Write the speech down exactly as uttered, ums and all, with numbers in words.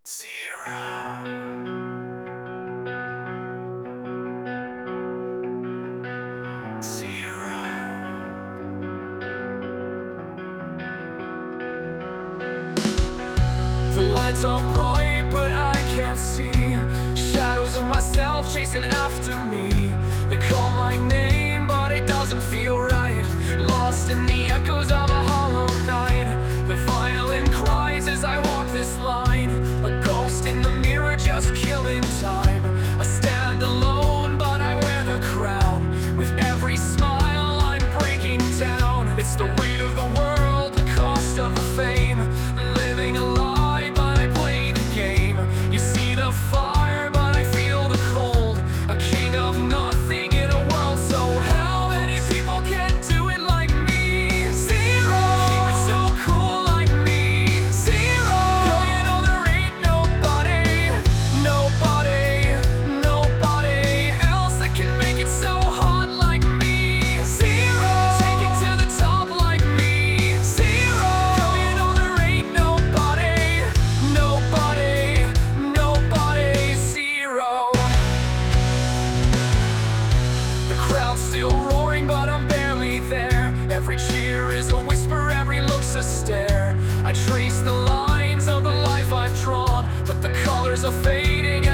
Zero. Zero. The lights are bright, but I can't see shadows of myself chasing after me. They call my name, but it doesn't feel right. Lost in the echoes of a hollow night. The violin cries as I walk this line. A ghost in the mirror just killing time. I stand alone, but I wear the crown. With every smile I'm breaking down. It's the weight of the world, the cost of the fame. Living a lie, but I play the game. You see the fire, but I feel the cold. A king of nothing in a world so how many people can do it like me? Zero. Keep it so cool like me. Zero. Girl, you know there ain't nobody, nobody, nobody else that can make it so hot like me. Zero. Take it to the top like me. Zero. Girl, you know there ain't nobody, nobody, nobody. Zero. The crowd's still roaring, but I'm barely there. Every cheer is a whisper, every look's a stare. I trace the lines of the life I've drawn, but the colors are fading